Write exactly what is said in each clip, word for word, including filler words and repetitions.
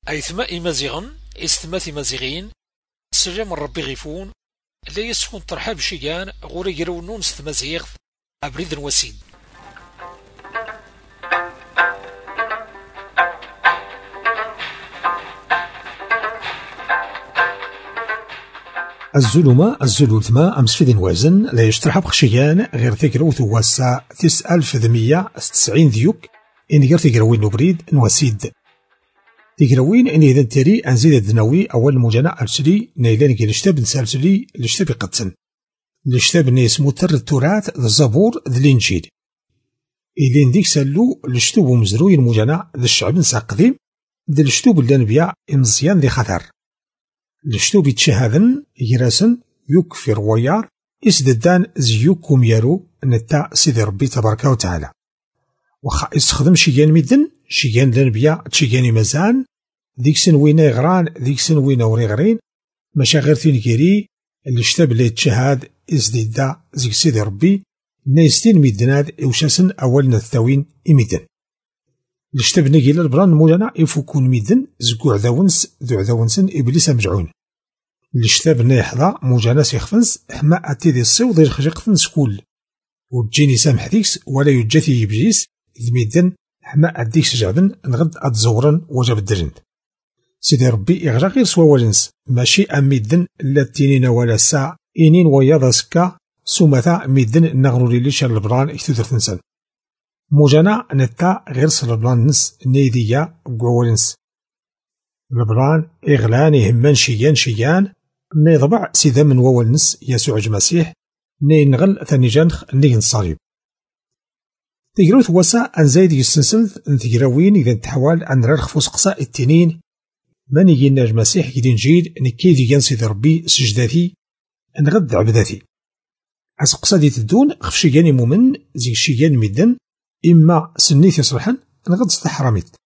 أيثما إمازيغن إستمات إمازيغين سلام ربي غيفون لا يسكن ترحاب شيغان غوري يرونون ستمازيغ أبريد وسيد. الزلمة الزلوثما أمس في وازن لا يشترح بخشيان غير تيكروث واسا تس ألف ذمية تسعين ديوك إن غير تيكروين نبريد نواسيد تيكروين إن إذا تري أنزيد الدناوي أول مجانا أرسلي نيلان كي الشتاب نسالسلي الشتاب قدسن الشتاب نيس متر التراث الزبور ذا الإنجيل إذن ديك سالو الشتوب مزروي المجانا ذا الشعب نسا قديم ذا الشتوب اللي نبيع إمزيان ذي خطر الشتوب يتشهدن يراسن يكفر ويار إسددان زيوكم يارو نتا سيدي ربي تبارك وتعالى وخا يستخدم شيان ميدن شيان لنبيا تشيان مزان ديك سن وين يغران ديك سن وين وري غرين ماشا غير تينكيري الشتاب اللي يتشهد إسددا زيك سيدي ربي نايستين ميدناد إوشاسن أول نثاوين إميدن الشتاب نجيل البران مولانا يفكون ميدن زكو عذاونس ذو عذاونسن إبليس مجعون الشتاب نيحظى موجاناس يخفنس حما أتيدي الصيو ضير خشيقفن سكول وتجيني سامح ديكس ولا يجاتي يبجيس إذ ميدن حما أديكس جعبن نغد أتزورن وجب الدرند سيدي ربي إغرا غير سوا ولنس ماشي أم ميدن لا تينين ولا ساعة إنين وياضا سكا سومثا ميدن نغروري ليش البران إكتودر تنسن موجانا نتا غير سلبلان نس نيديا بقوالنس البران إغلان يهمان شيان شيان نيضبع سيدا من وولنس يسوع المسيح ني نغل ثاني جانخ ني نصاريب تجروث وسا أن زايد يستنسل نتجراوين إذا تحوال أن رخ فسقساء التنين من يجينا المسيح يدين جيد نكيد ينسي ربي سجداتي نغد عبداتي أسقسا دي تدون خفشياني مؤمن زي شيان مدن إما سنيت يصلحن نغد استحرمت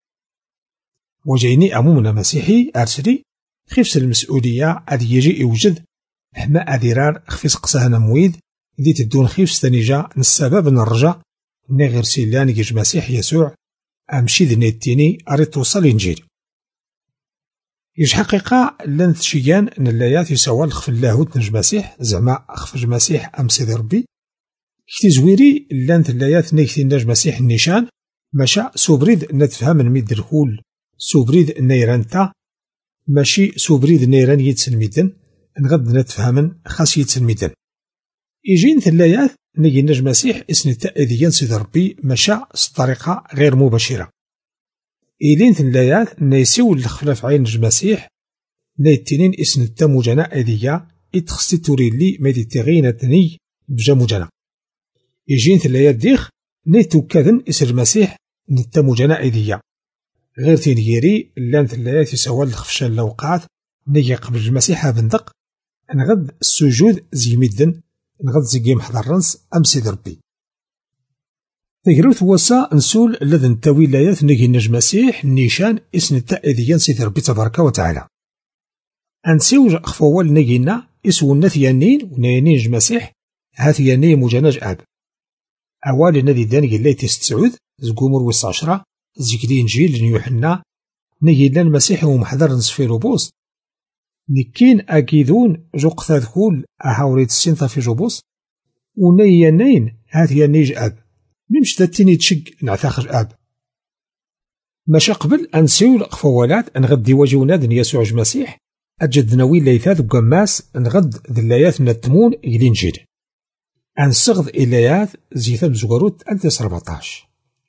وجيني أمومنا مسيحي أرسلي خفس المسؤولية أدي يجي يوجد حما أديرار خفيس قساهنا مويد دي تدون خفس تنجا نسبب نرجع نغير سيلان يج مسيح يسوع أمشي ذني التيني أريد توصل إنجيل يج حقيقة لن تشيان نلايات يسوى الخف اللاهوت نج مسيح زعما خفج مسيح أم سيدي ربي كتي زويري لن تلايات نيكتي نج مسيح النيشان ماشا سوبريد نتفهم الميد الكول سوبريد نيرانتا ماشي سوبريد نيران يتسلميدن نغد نتفهمن خاص يتسلميدن يجين ثلايات نجي نج مسيح اسم التأذيان سيد ربي مشى بطريقة غير مباشرة إيلين ثلايات نيسيو الخلاف عين نج مسيح نيتنين اسم التموجنا أذية إتخصي توريلي ميديتيغينا تني بجا موجنا يجين ثلايات ديخ نيتو كذن اسم المسيح نتموجنا أذية غير تينيري لان ثلايات يسوى الخفشان لوقات نيجي قبل المسيح بندق نغد السجود زي مدن نغد زي محضر رنس أم سيد ربي تجروث وسا نسول لذن تاويلايات نجي نج مسيح نيشان اسم التأذيان سيد ربي تبارك وتعالى أنسيوج أخفوال نجينا اسو النثيانين ونينين نج مسيح هاثياني مجانج أب أوال الذي داني اللي تستسعود زقومر ويس عشرة زيكدين جيل يوحنا نجي لان المسيح ومحضر نصفيرو بوس نكين أكيدون جوق ثاذكول أهاوريت السنطة في جوبوس ونيانين هاثيا نيج أب ممش تاتيني تشق نعثاخج أب ماشا قبل أنسيو الأقفوالات نغدي وجوناد يسوع المسيح أجد نوي ليثاذ بقماس نغد ذلايات من التمون يدين جيل أنسغذ إليات زيثا بزوغروت أنتس ربطاش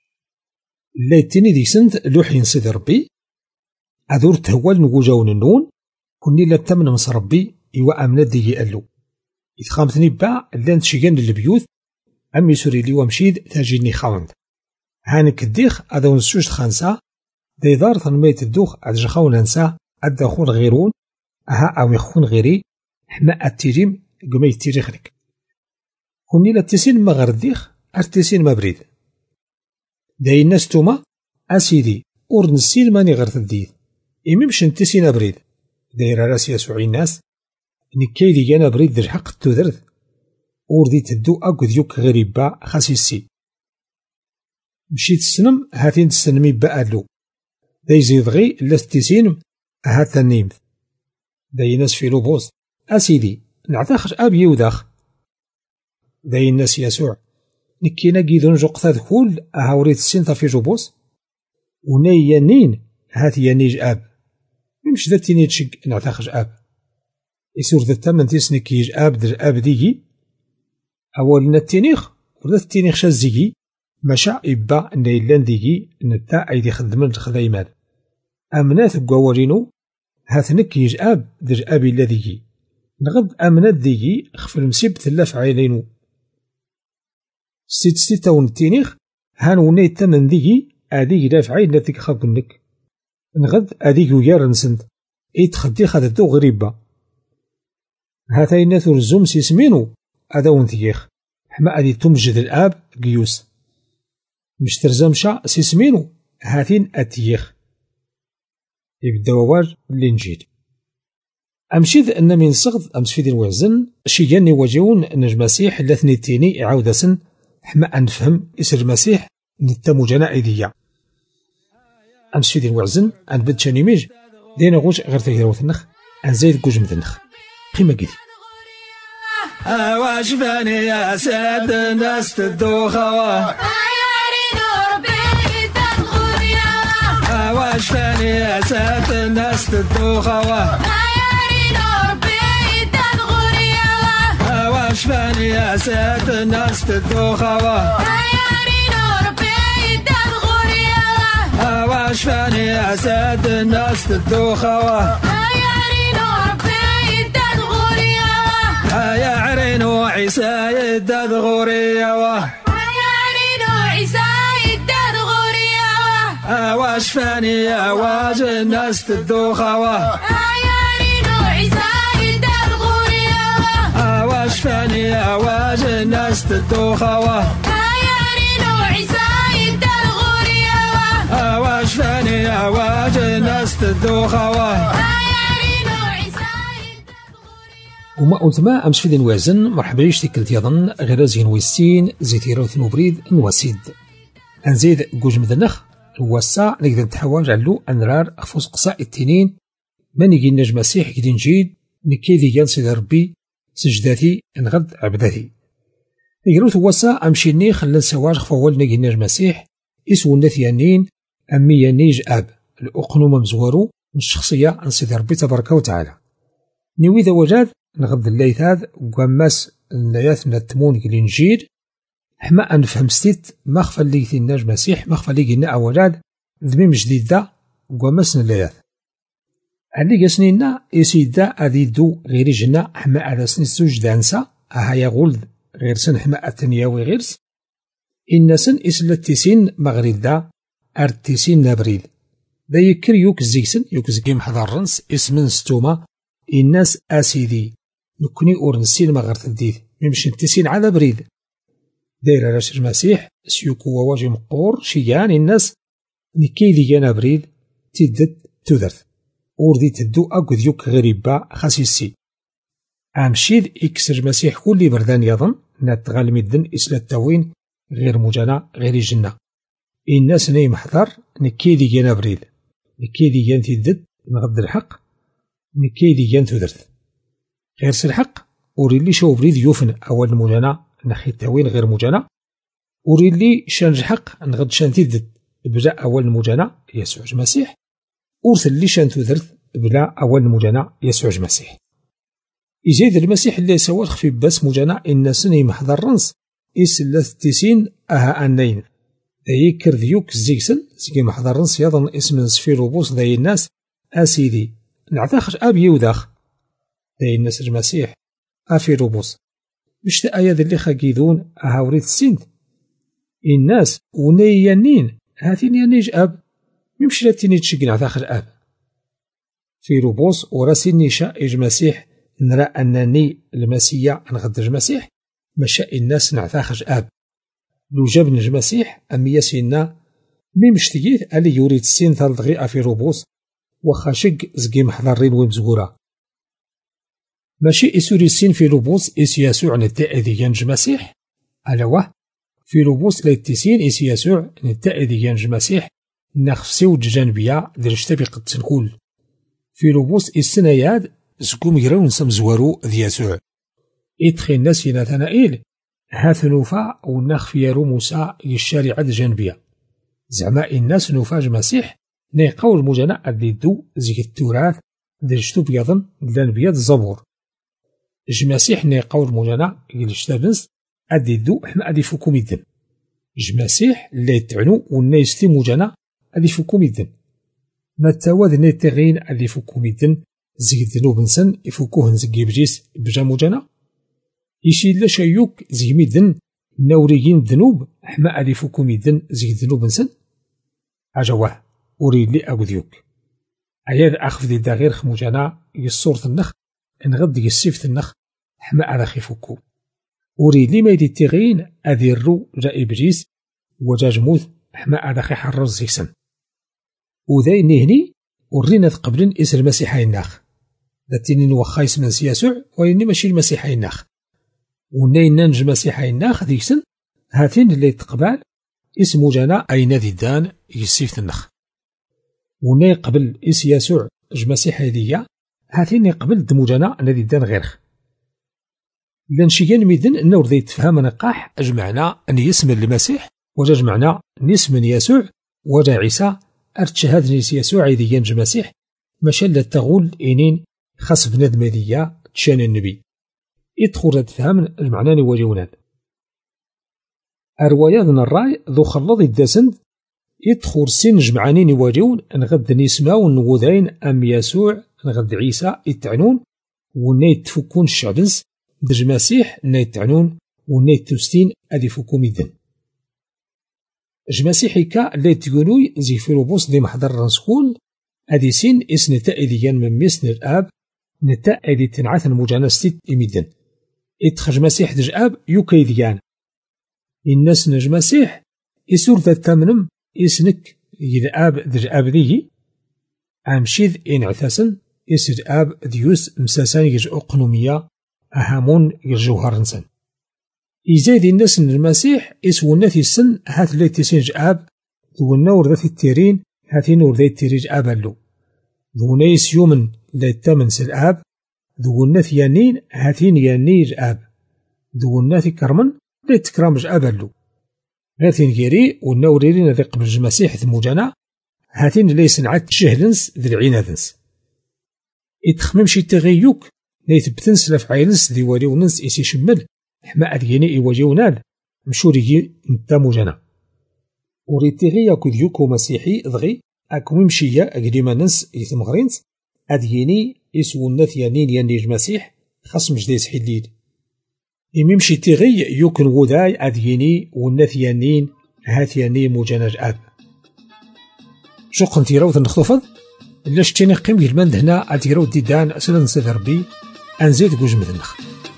ليتيني دي سنت لوحين سيد ربي أذور تهوال نوجاون النون كوني لا تمن مس ربي إيوا أمنا دي يألو إذ خامتني با لان تشيغان للبيوت أمي سوري لي ومشيد تاجيني خاوند هانك الديخ أذا ونسوش خانسا دي دار تنميت الدوخ أدج خاون أنسا أدى خون غيرون أها أو يخون غيري حما التيريم قمي التيريخ لك كوني لا تسين ما غير الديخ أرتسين ما بريد داي الناس توما أسيدي أور نسيل ماني غير تديد إمي مش نتسين بريد داير راس يسوعي الناس نكيدي جانا بريد ذي الحق تذرث أوردي تدو أكد يوك غريبا خاسيسي مشيت السنم هاتين تسنمي بألو داي زيدغي لستيسين هاتا نيمت داي ناس في لوبوس أسيدي نعتاخش أب يوداخ داي الناس يسوع نكينا جيدون جوقتاد كل أهاوريت السين في جوبوس وناي يانين هات يانيج أب مش ذات تيني تشق نعتاخش أب يسور ذات تمن تيسني كيج أب در أب ديجي أولنا التينيخ وذات التينيخ شازيجي مشا إبا نيلان ديجي نتا أيدي خدمن خدايمان أمنات قوارينو هات نكيج أب در أبي الذي نغض أمنات ديجي خفل مسيب ثلاث عينينو ست ستة ونتينيخ هان وني التمن ديجي أديك دافعي نتيك خاكنك نغض أديك ويار نسند إيت خدي خدتو غريبة هاتين ثرزوم سيسمينو أدا ونتيخ حما أدي تمجد الآب قيوس مش ترزمشا سيسمينو هاتين أتيخ يبدا وواج الإنجيل أمشيذ أن من صغد أمس في دين وعزن شيجاني واجهون نج مسيح لثني تيني إعاودة سن حما أنفهم إسر المسيح نتامو جنائدية أمس في دين وعزن أن بد شاني ميج دينا غوش غير تغير وثنخ أن زيد قوج مذنخ قيمة قيدي أواش باني يا ساد الناس تدوخوا أواش باني يا ساد الناس تدوخوا أواش باني يا ساد الناس تدوخوا أواش باني يا ساد الناس تدوخوا يا عرينو عيسى يداد غوريا يا عرينو عيسى يداد غوريا أواش فاني أواج الناس تدوخوا يا عرينو عيسى يداد غوريا أواش فاني أواج الناس تدوخوا يا عرينو عيسى يداد غوريا أواش فاني أواج الناس تدوخوا وما أنتما أمس في دين وازن مرحبا ليش تكلت يظن غير زين ويستين زيتيرا وثنو بريد نواسيد أنزيد قوج مذنخ نواسا نقدر نتحواج علو أنرار أخفوز قصاء التنين ما نجي نجم مسيح كدين جيد نكيدي ينسيد ربي سجداتي نغد عبداتي نقرو تواسا أمشي ني خلال سواج خفوال نجي نجم مسيح إسو النثيانين أمي ينيج أب الأقنوم مزورو من الشخصية نسيد ربي تبارك وتعالى نوي ذا وجاد نغض الليثاذ وقماس النياث من التمون الإنجيل حما أنفهم ستيت مخفى اللي يثناج مسيح مخفى اللي قلنا أولاد ذميم جديد دا وقماس اللياث اللي قسنينا يسيد دا أذي دو غير جنا حما على سن السوج دانسا أها يغولد غير سن حما التنياوي غيرس إن سن إسلتيسين مغريد دا أرتيسين نابريد دا يكر يوك زيكسن يوك زيكيم حضر رنس اسمن ستوما الناس أسيدي نكوني أورنسين ما غير تديد ميمشي نتسين على بريد داير راش المسيح سيوكو وواجه مقور شيان الناس نكيدي جانا بريد تدد تدرث أوردي تدو أكو ديوك غريبا خاسيسي أمشيد إكسر المسيح كل بردان يظن نتغال مدن إسلا التوين غير مجانا غير جنة الناس نايم حضر نكيدي جانا بريد نكيدي جان تدد نغد الحق نكيدي جان تدرث غير سلحق وريلي شو بريد يوفن أول مجانا نخي التوين غير مجانا وريلي شان حق نغد شان تدد بلا أول مجانا يسوع المسيح ورثل لي شان تدرث بلا أول مجانا يسوع المسيح يزيد المسيح اللي سوى خفي بس مجانا الناس محضر رنس إسلاث تيسين أها أنين ذي كرديوك زيكسن زيكي محضر رنس يظن اسم سفيروبوس ذي الناس أسيدي نعتاخش أبي يوداخ ذي الناس المسيح أفيروبوس مش تأيا ذي اللي خاقيدون أهاوريت السند الناس ونيانين هاتين يانيج أب ممش لاتيني تشق نعتاخش أب فيروبوس وراسي نيشا إج مسيح نرى أنني المسيح نغدر المسيح مشاء الناس نعتاخش أب لو جاب المسيح أمي ياسينا مي مشتيت ألي يوريد السين تلدغي أفيروبوس وخاشق زقي محضرين ومزقورا ماشي إسوري السين في لوبوس إس يسوع نتائذي ينج مسيح ألا واه في لوبوس ليتسين إس يسوع نتائذي ينج مسيح نخفسيو جانبية ديال شتابي قد تنكول فيلبوس السناياد زكوم يراو نسم زوارو دياسوع إدخي الناس في نتنائيل هاث نوفا ونخ فيارو موسى الشارعة جانبية زعما الناس نوفا جمسيح نيقاو المجانا أديدو زيك التراث ديال شتوب يظن الأنبياء الزبور جمسيح نيقاو المجانا ديال شتابنس أديدو حنا أدي فوكو ميدن جمسيح اللي يتعنو والناس مجانا أدي فوكو ميدن ما تاواد نيتغين أدي فوكو ميدن زيك الذنوب نسن يفوكوهن زكي بجيس بجا مجانا إشي لا شيوك زي ميدن ناوريين الذنوب حما أدي فوكو ميدن زي الذنوب نسن أجواه أريد لي أقذيوك أياد أخف دي داغير خموجانا يصورة النخ نغد يسيفت النخ حما أدا خيفوكو أريد لي ما يدي تغين أدي الرو جا إبليس وجاج موث حما أدا خي حرز زيسن وذاي نهني ورينا قبلن إس المسيحي الناخ داتيني نوخا اسم سياسوع ويني ماشي المسيحي الناخ وناي ننج مسيحي الناخ ديكسن هاتين اللي تقبال اسمو جانا أين ذي دان يسيفت النخ وناي قبل إس يسوع جمسيحي ديا هاتين قبل دمو جانا نذي دان غيرخ لنشيان ميدن النور ذي تفهم نقاح أجمعنا أن يسمى المسيح وجا جمعنا نسم يسوع وجا عيسى أرتشهد نيس يسوع ذي جمسيح مشال التغول إنين خاص بنادم ذيا تشان النبي يدخل تفهم المعنى نواجهونات أروايات الراي ذو خلط الدسند يدخل سن جمعانين يواجهون نغد نسماو نوذين أم يسوع نغد عيسى يتعنون وناي تفكون الشعبنس دج مسيح ناي يتعنون وناي تستين أدي فكو ميدن جمسيحي كا اللي تقولوي زي فيلبوس دي محضر رنسكول أدي سين إس نتا إذيان من مسن الآب نتا إذي تنعث المجانستيت إميدن إتخج مسيح دج آب يوكي ذيان الناس نج مسيح إسور ذات تامنم إسنك إذا آب دج آب ذيه أمشيذ إن عثاسن إسر آب ديوس مساسان يج أقنومية أهامون يجوهر نسن إزايد الناس نج مسيح إسونا في السن هات اللي تسنج آب ذونا ورذات التيرين هاتين ورذات التيريج آبالو ذونا يسيومن لا تامن سل آب ذونا ثيانين هاتين يانيج آب ذونا في كرمن لا تكرامج آبالو هاتين كيري ونوريرين ذي قبل المسيح ثموجانا هاتين ليس نعد شهلنس ذي العنادنس إتخمم شي تغيوك نيت بتنس لفعيلنس ذي والي وننس إسي شمل حما أديني إواجيونال مشوري نتا موجانا وريد تغي أكو ديوكو مسيحي ضغي أكو ممشية أقريما ننس إثمغرينس أديني إسونا ثيانين يانيج مسيح خصم جديس حليل إميمشي تغي يوكن غوداي أديني ونثيانين هاثياني موجانج آب شوق نتيراو تنخطفض لاش تيني قيم يلمند هنا أتيراو ديدان أسلا نسيد ربي أنزيد قوج مثلنخ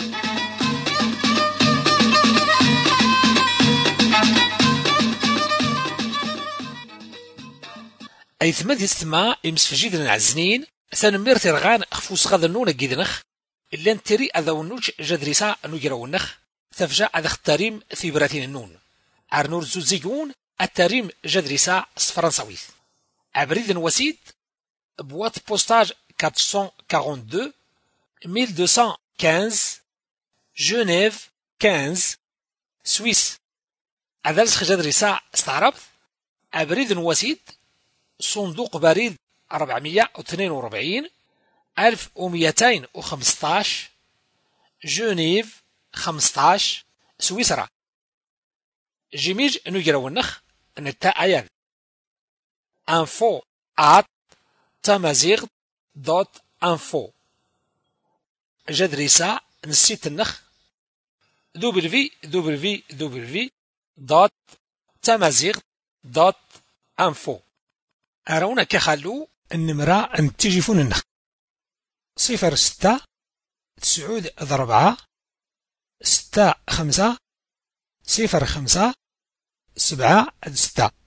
أي ثماد يستمع إمسفجيد العزنين ثانمير ترغان خفوس غادا نونا جيدنخ إلا نتري أذا ونوج جدريسا نجرا ونخ تفجع أذا اختاريم في براتين النون عرنور زوزيجون التاريم جدريسا فرنساويث أبريد وسيد بوات بوستاج أربعمائة واثنين وأربعين ألف ومئتين وخمسة عشر جنيف خمسة سويس أدرس جدريسا استعربت أبريد وسيد صندوق بريد أربعمائة واثنين وأربعين ألف ومئتين وخمسة عشر جنيف خمسة عشر سويسرا جيميج نجرا ونخ نتا أيان info at تمازيغ دوت info جدريسا نسيت النخ دبليو دبليو دبليو دوت تمازيغ دوت info أرونا كخلو النمرة أن تجيفون النخ صفر ستة تسعود ضربعة ستة خمسة صفر خمسة سبعة ستة